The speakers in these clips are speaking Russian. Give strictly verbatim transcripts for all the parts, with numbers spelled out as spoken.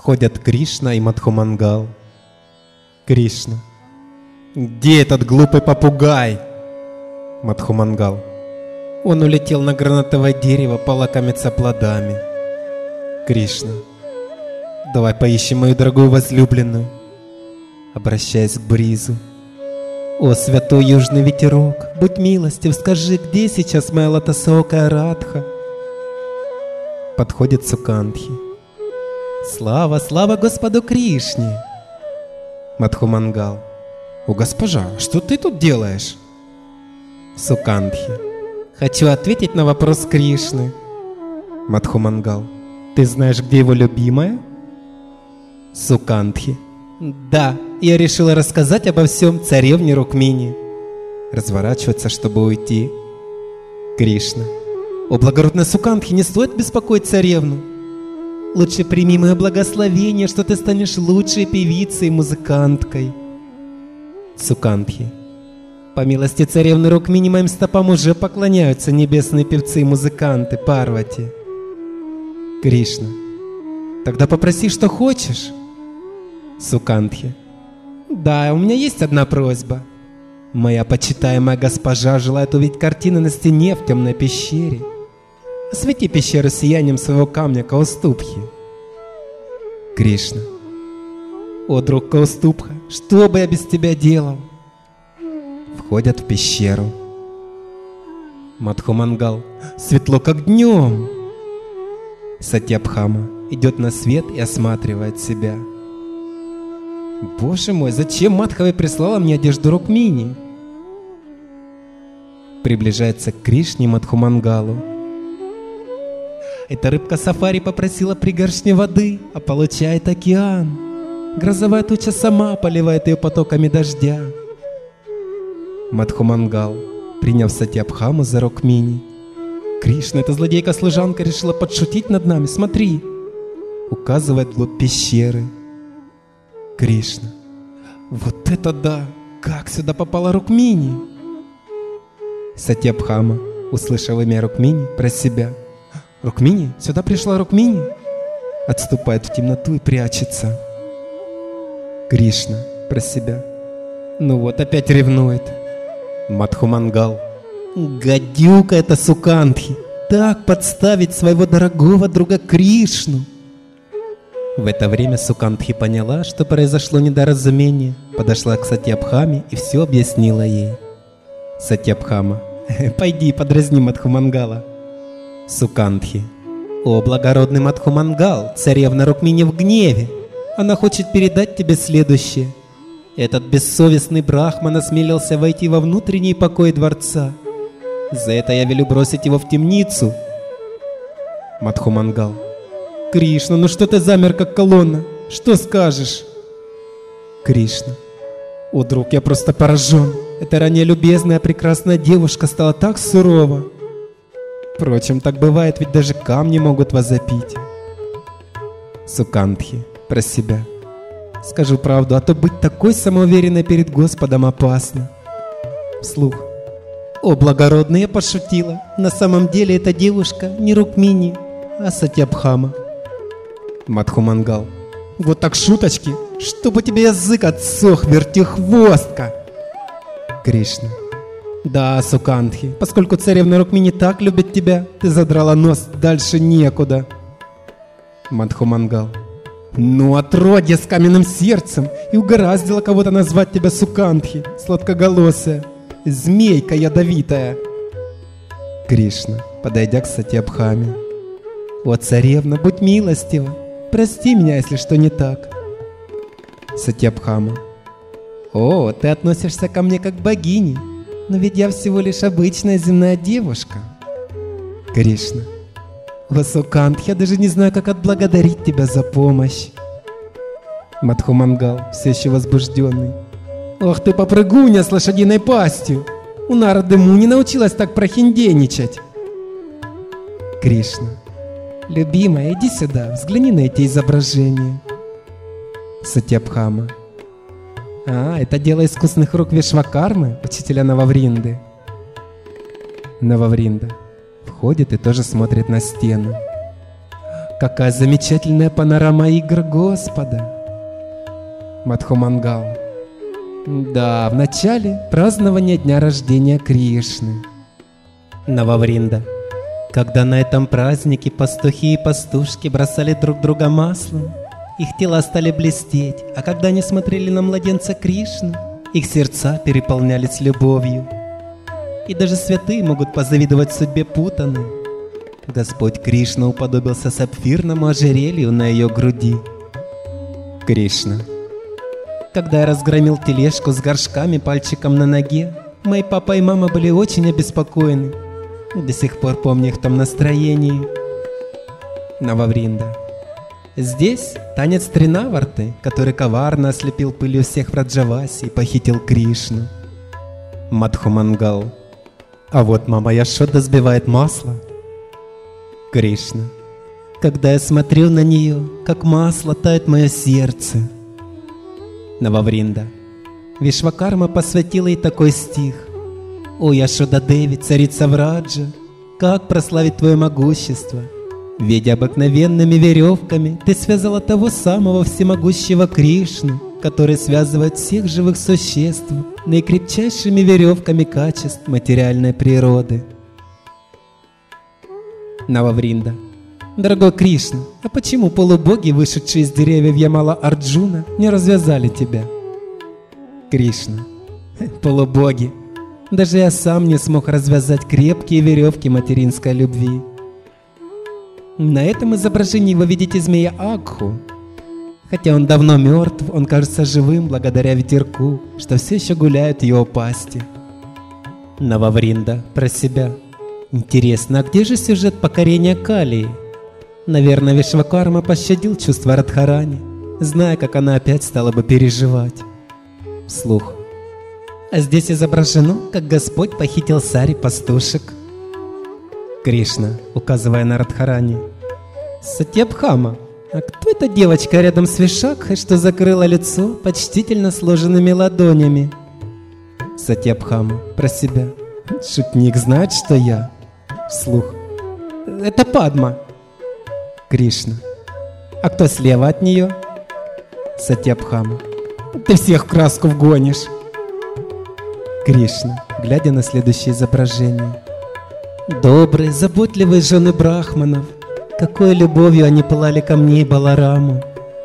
Подходят Кришна и Мадхумангал. Кришна: где этот глупый попугай? Мадхумангал: он улетел на гранатовое дерево полакомиться плодами. Кришна: давай поищем мою дорогую возлюбленную. Обращаясь к бризу: о, святой южный ветерок, будь милостив, скажи, где сейчас моя лотосоокая Радха? Подходит Сукандхи: слава, слава Господу Кришне! Мадхумангал: о, госпожа, что ты тут делаешь? Сукандхи: хочу ответить на вопрос Кришны. Мадхумангал: ты знаешь, где его любимая? Сукандхи: да, я решила рассказать обо всем царевне Рукмини. Разворачивается, чтобы уйти. Кришна: о, благородная Сукандхи, не стоит беспокоить царевну. Лучше прими мое благословение, что ты станешь лучшей певицей и музыканткой. Сукандхи: по милости царевны Рукмини моим стопам уже поклоняются небесные певцы и музыканты Парвати. Кришна: тогда попроси, что хочешь. Сукандхи: да, у меня есть одна просьба. Моя почитаемая госпожа желает увидеть картины на стене в темной пещере. Освети пещеру сиянием своего камня Каустубхи. Кришна: о, друг Каустубха, что бы я без тебя делал? Входят в пещеру. Мадхумангал: светло как днем. Сатьябхама идет на свет и осматривает себя. Боже мой, зачем Мадхава прислала мне одежду Рукмини? Приближается к Кришне Мадхумангалу. Эта рыбка Сафари попросила пригоршни воды, а получает океан. Грозовая туча сама поливает ее потоками дождя. Мадхумангал, приняв Сатьябхаму за Рукмини: Кришна, эта злодейка-служанка решила подшутить над нами, смотри. Указывает вглубь пещеры. Кришна: вот это да! Как сюда попала Рукмини? Сатьябхама, услышав имя Рукмини, про себя: Рукмини? Сюда пришла Рукмини? Отступает в темноту и прячется. Кришна, про себя: ну вот, опять ревнует. Мадхумангал: гадюка это Сукандхи! Так подставить своего дорогого друга Кришну! В это время Сукандхи поняла, что произошло недоразумение, подошла к Сатьябхаме и все объяснила ей. Сатьябхама: пойди подразни Мадхумангала. Сукандхи: о, благородный Мадхумангал, царевна Рукмини в гневе. Она хочет передать тебе следующее. Этот бессовестный брахман осмелился войти во внутренние покои дворца. За это я велю бросить его в темницу. Мадхумангал: Кришна, ну что ты замер как колонна? Что скажешь? Кришна: о, друг, я просто поражен. Эта ранее любезная, прекрасная девушка стала так сурова. Впрочем, так бывает, ведь даже камни могут возопить. Сукандхи, про себя: скажу правду, а то быть такой самоуверенной перед Господом опасно. Вслух: о, благородный, я пошутила. На самом деле эта девушка не Рукмини, а Сатьябхама. Мадхумангал: вот так шуточки, чтобы тебе язык отсох, вертихвостка. Кришна: да, Сукандхи, поскольку царевна Рукмини так любит тебя, ты задрала нос, дальше некуда. Мадхумангал: ну, отродье с каменным сердцем, и угораздило кого-то назвать тебя Сукандхи, сладкоголосая, змейка ядовитая. Кришна, подойдя к Сатьябхаме: о, царевна, будь милостива, прости меня, если что не так. Сатьябхама: о, ты относишься ко мне как к богине, но ведь я всего лишь обычная земная девушка. Кришна: о, Сукандхи, я даже не знаю, как отблагодарить тебя за помощь. Мадхумангал, все еще возбужденный: ох ты, попрыгуня с лошадиной пастью! У Нарады Муни научилась так прохинденичать. Кришна: любимая, иди сюда, взгляни на эти изображения. Сатьябхама: а, это дело искусных рук Вишвакармы, учителя Нававринды. Нававринда входит и тоже смотрит на стену. Какая замечательная панорама игр Господа. Мадхумангал. Да, в начале празднования дня рождения Кришны. Нававринда. Когда на этом празднике пастухи и пастушки бросали друг друга маслом, их тела стали блестеть, а когда они смотрели на младенца Кришну, их сердца переполнялись любовью. И даже святые могут позавидовать судьбе Путаны. Господь Кришна уподобился сапфирному ожерелью на ее груди. Кришна. Когда я разгромил тележку с горшками пальчиком на ноге, мои папа и мама были очень обеспокоены. До сих пор помню их там настроении. Нававринда. Здесь танец Тринаварты, который коварно ослепил пылью всех в Раджавасе и похитил Кришну. Мадхумангал. А вот мама Яшода сбивает масло. Кришна. Когда я смотрю на нее, как масло тает мое сердце. Нававринда. Вишвакарма посвятила ей такой стих. «О, Яшода Деви, царица Враджа, как прославить твое могущество! Ведь обыкновенными веревками ты связала того самого всемогущего Кришну, который связывает всех живых существ наикрепчайшими веревками качеств материальной природы». Нававринда. Дорогой Кришна, а почему полубоги, вышедшие из деревьев Ямала Арджуна, не развязали тебя? Кришна. Полубоги. Даже я сам не смог развязать крепкие веревки материнской любви. На этом изображении вы видите змея Агху. Хотя он давно мертв, он кажется живым благодаря ветерку, что все еще гуляет в его пасти. Нававринда про себя. Интересно, а где же сюжет покорения Калии? Наверное, Вишвакарма пощадил чувства Радхарани, зная, как она опять стала бы переживать. Вслух. А здесь изображено, как Господь похитил сари пастушек. Кришна, указывая на Радхарани. Сатьябхама, а кто эта девочка рядом с Вишакхой, что закрыла лицо почтительно сложенными ладонями? Сатьябхама, про себя. Шутник знает, что я. Вслух. Это Падма. Кришна. А кто слева от нее? Сатьябхама. Ты всех в краску вгонишь. Кришна, глядя на следующее изображение. Добрые, заботливые жены брахманов, какой любовью они пылали ко мне и Балараму.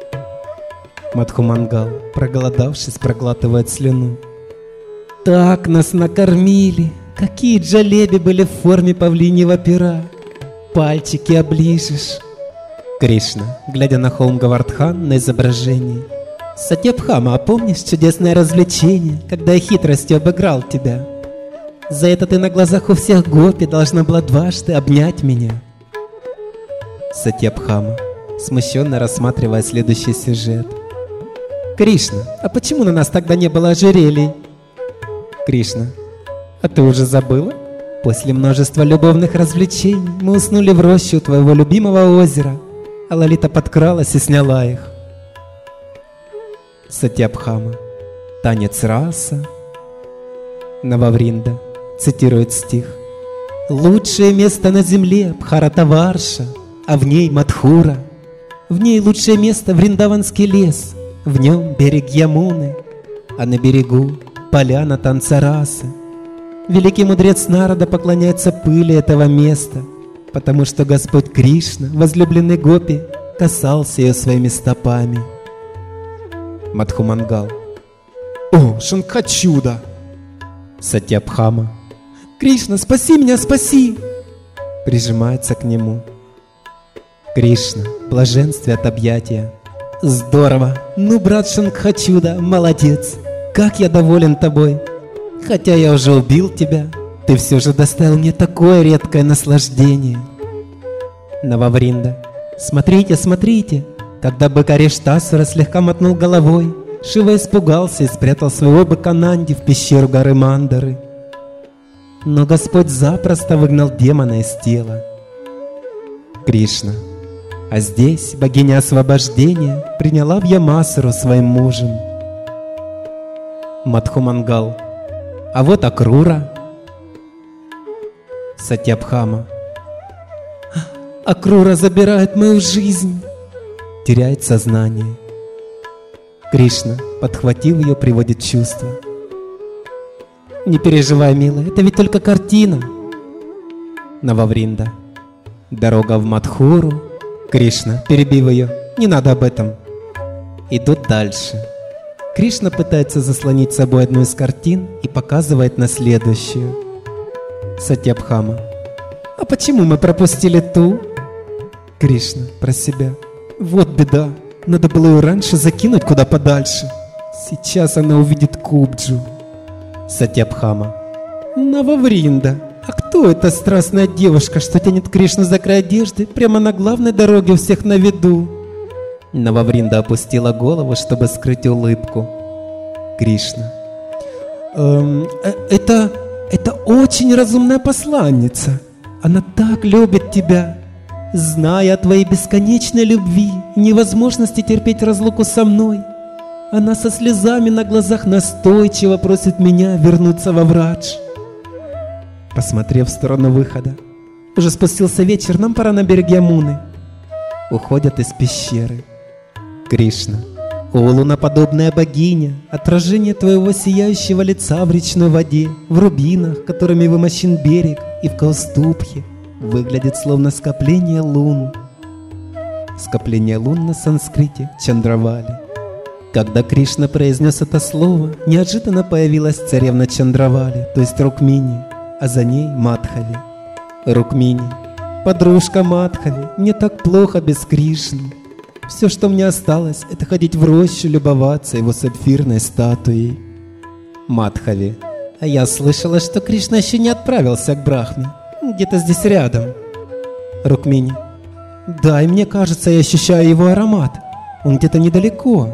Мадхумангал, проголодавшись, проглатывает слюну. Так нас накормили, какие джалеби были в форме павлиньего пера. Пальчики оближешь. Кришна, глядя на холм Гавардхан на изображении. Сатьябхама, а помнишь чудесное развлечение, когда я хитростью обыграл тебя? За это ты на глазах у всех гопи должна была дважды обнять меня. Сатьябхама, смущенно рассматривая следующий сюжет. Кришна, а почему на нас тогда не было ожерелий? Кришна, а ты уже забыла? После множества любовных развлечений мы уснули в роще у твоего любимого озера, а Лалита подкралась и сняла их. Сатьябхама. Танец раса. Нававринда цитирует стих. «Лучшее место на земле Бхаратаварша, а в ней Мадхура. В ней лучшее место Вриндаванский лес, в нем берег Ямуны, а на берегу поляна танца расы. Великий мудрец Нарада поклоняется пыли этого места, потому что Господь Кришна, возлюбленный гопи, касался ее своими стопами». Мадхумангал. О, Шанхачуда! Сатьябхама. Кришна, спаси меня, спаси! Прижимается к нему. Кришна, блаженствие от объятия. Здорово! Ну, брат Шанхачуда, молодец! Как я доволен тобой! Хотя я уже убил тебя, ты все же доставил мне такое редкое наслаждение. Нававринда. Смотрите, смотрите! Когда бык Ариштасура слегка мотнул головой, Шива испугался и спрятал своего быка Нанди в пещеру горы Мандары. Но Господь запросто выгнал демона из тела. Кришна. А здесь богиня освобождения приняла в Ямасару своим мужем. Мадхумангал. А вот Акрура. Сатьябхама. Акрура забирает мою жизнь. Теряет сознание. Кришна, подхватив ее, приводит в чувство. Не переживай, милая, это ведь только картина. Нававринда. Дорога в Мадхуру. Кришна, перебив ее, не надо об этом. Идут дальше. Кришна пытается заслонить собой одну из картин и показывает на следующую. Сатьябхама. А почему мы пропустили ту? Кришна, про себя. Вот беда. Надо было ее раньше закинуть куда подальше. Сейчас она увидит Кубджу. Сатьябхама. Нававринда. А кто эта страстная девушка, что тянет Кришну за край одежды прямо на главной дороге у всех на виду? Нававринда опустила голову, чтобы скрыть улыбку. Кришна. Эм, это, это очень разумная посланница. Она так любит тебя. Зная о твоей бесконечной любви и невозможности терпеть разлуку со мной, она со слезами на глазах настойчиво просит меня вернуться во Врадж. Посмотрев в сторону выхода. Уже спустился вечер, нам пора на берег Ямуны. Уходят из пещеры. Кришна, о луноподобная богиня, отражение твоего сияющего лица в речной воде, в рубинах, которыми вымощен берег, и в Каустубхе, выглядит словно скопление лун. Скопление лун на санскрите Чандравали. Когда Кришна произнес это слово, неожиданно появилась царевна Чандравали, то есть Рукмини, а за ней Мадхави. Рукмини, подружка Мадхави, мне так плохо без Кришны. Все, что мне осталось, это ходить в рощу, любоваться его сапфирной статуей. Мадхави, а я слышала, что Кришна еще не отправился к Брахме. Где-то здесь рядом. Рукмини, да, и мне кажется, я ощущаю его аромат. Он где-то недалеко.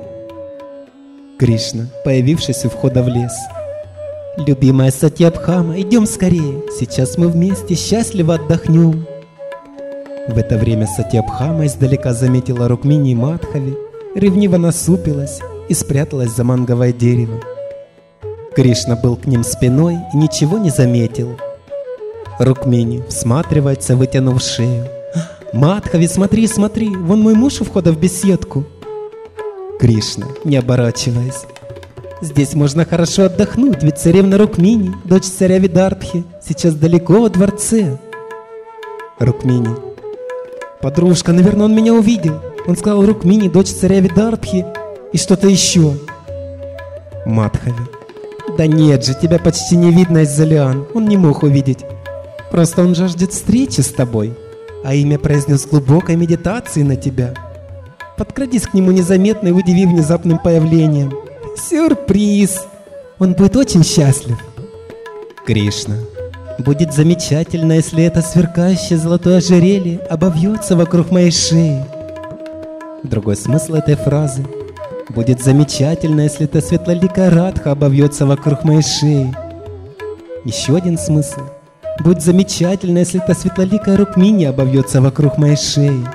Кришна, появившись у входа в лес. Любимая Сатьябхама, идем скорее. Сейчас мы вместе счастливо отдохнем. В это время Сатьябхама издалека заметила Рукмини и Мадхави, ревниво насупилась и спряталась за манговое дерево. Кришна был к ним спиной и ничего не заметил. Рукмини всматривается, вытянув шею. Мадхави, смотри, смотри, вон мой муж у входа в беседку. Кришна, не оборачиваясь. Здесь можно хорошо отдохнуть, ведь царевна Рукмини, дочь царя Видарбхи, сейчас далеко во дворце. Рукмини. Подружка, наверное, он меня увидел. Он сказал: Рукмини, дочь царя Видарбхи, и что-то еще. Мадхави. Да нет же, тебя почти не видно из-за лиан. Он не мог увидеть. Просто он жаждет встречи с тобой, а имя произнес глубокой медитации на тебя. Подкрадись к нему незаметно и удиви внезапным появлением. Сюрприз! Он будет очень счастлив. Кришна. Будет замечательно, если это сверкающее золотое ожерелье обовьется вокруг моей шеи. Другой смысл этой фразы. Будет замечательно, если эта светлоликая Радха обовьется вокруг моей шеи. Еще один смысл. Будет замечательно, если эта светлоликая Рукмини обовьется вокруг моей шеи.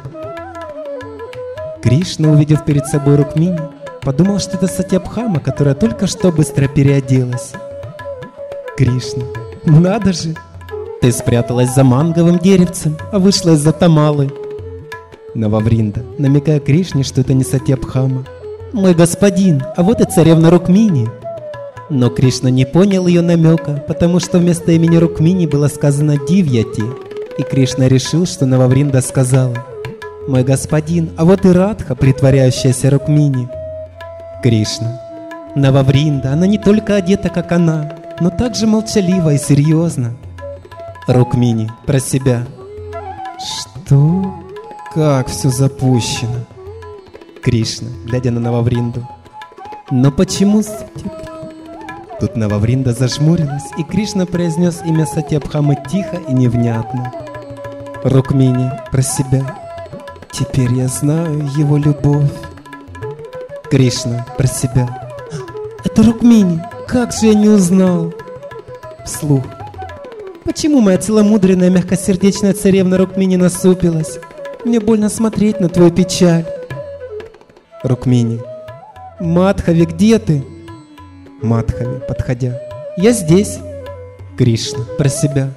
Кришна, увидев перед собой Рукмини, подумал, что это Сатьябхама, которая только что быстро переоделась. Кришна, надо же! Ты спряталась за манговым деревцем, а вышла из-за Тамалы. Нававринда, намекая Кришне, что это не Сатьябхама. Мой господин, а вот и царевна Рукмини. Но Кришна не понял ее намека, потому что вместо имени Рукмини было сказано Дивьяти, и Кришна решил, что Нававринда сказала: мой господин, а вот и Радха, притворяющаяся Рукмини. Кришна. Нававринда, она не только одета, как она, но также молчалива и серьезна. Рукмини, про себя. Что? Как все запущено? Кришна, глядя на Нававринду. Но почему... Тут Нававринда зажмурилась, и Кришна произнес имя Сатьябхамы тихо и невнятно. Рукмини, про себя. Теперь я знаю его любовь. Кришна, про себя. Это Рукмини, как же я не узнал? Вслух. Почему моя целомудренная мягкосердечная царевна Рукмини насупилась? Мне больно смотреть на твою печаль. Рукмини. Мадхави, где ты? Мадхави, подходя. Я здесь. Кришна, про себя.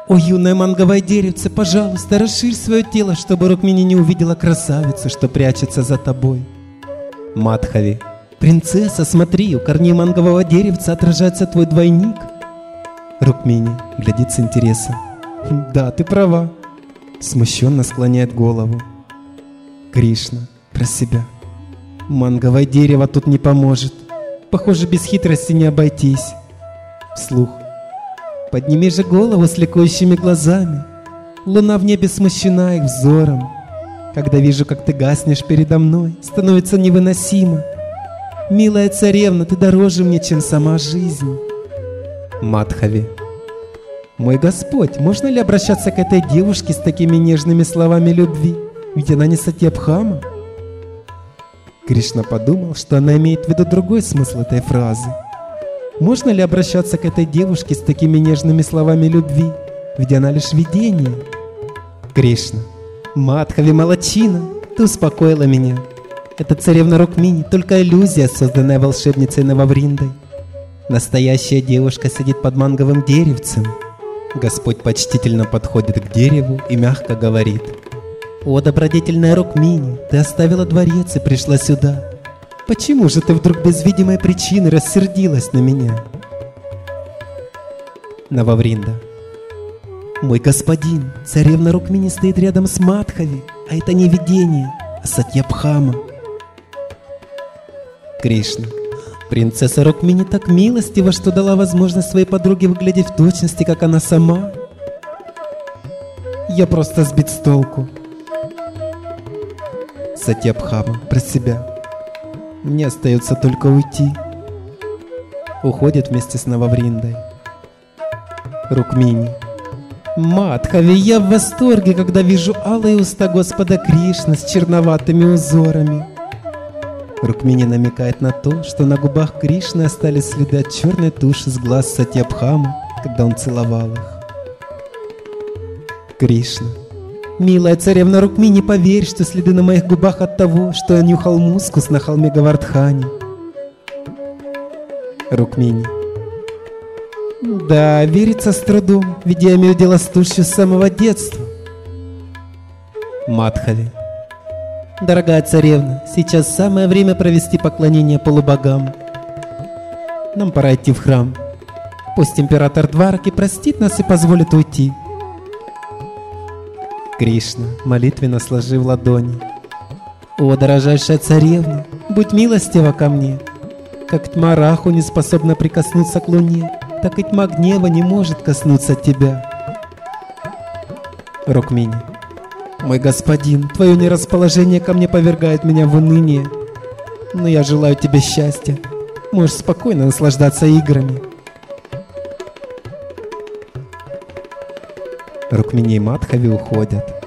О, юное манговое деревце, пожалуйста, расширь свое тело, чтобы Рукмини не увидела красавицу, что прячется за тобой. Мадхави. Принцесса, смотри, у корней мангового деревца отражается твой двойник. Рукмини глядит с интересом. Да, ты права. Смущенно склоняет голову. Кришна про себя. Манговое дерево тут не поможет. Похоже, без хитрости не обойтись. Вслух. Подними же голову с ликующими глазами. Луна в небе смущена их взором. Когда вижу, как ты гаснешь передо мной, становится невыносимо. Милая царевна, ты дороже мне, чем сама жизнь. Мадхави. Мой Господь, можно ли обращаться к этой девушке с такими нежными словами любви? Ведь она не Сатьябхама. Кришна подумал, что она имеет в виду другой смысл этой фразы. Можно ли обращаться к этой девушке с такими нежными словами любви? Ведь она лишь видение. Кришна. Мадхави, молодчина, ты успокоила меня. Эта царевна Рукмини — только иллюзия, созданная волшебницей Нававриндой. Настоящая девушка сидит под манговым деревцем. Господь почтительно подходит к дереву и мягко говорит: «О, добродетельная Рукмини, ты оставила дворец и пришла сюда. Почему же ты вдруг без видимой причины рассердилась на меня?» Нававринда. Мой господин, царевна Рукмини стоит рядом с Мадхави, а это не видение, а Сатьябхама. Кришна. Принцесса Рукмини так милостива, что дала возможность своей подруге выглядеть в точности, как она сама. Я просто сбит с толку. Сатьябхама про себя. Мне остается только уйти. Уходит вместе с Нававриндой. Рукмини. Мадхави, я в восторге, когда вижу алые уста Господа Кришны с черноватыми узорами. Рукмини намекает на то, что на губах Кришны остались следы от черной туши с глаз Сатьябхамы, когда он целовал их. Кришна. Милая царевна Рукмини, поверь, что следы на моих губах от того, что я нюхал мускус на холме Гавардхани. Рукмини. Да, верится с трудом, ведь я имею дело с тушью с самого детства. Мадхави. Дорогая царевна, сейчас самое время провести поклонение полубогам. Нам пора идти в храм. Пусть император Двараки простит нас и позволит уйти. Кришна, молитвенно сложив ладони. О, дорожайшая царевна, будь милостива ко мне. Как тьма Раху не способна прикоснуться к луне, так и тьма гнева не может коснуться тебя. Рукмини. Мой господин, твое нерасположение ко мне повергает меня в уныние. Но я желаю тебе счастья. Можешь спокойно наслаждаться играми. Рукмини и Мадхави уходят.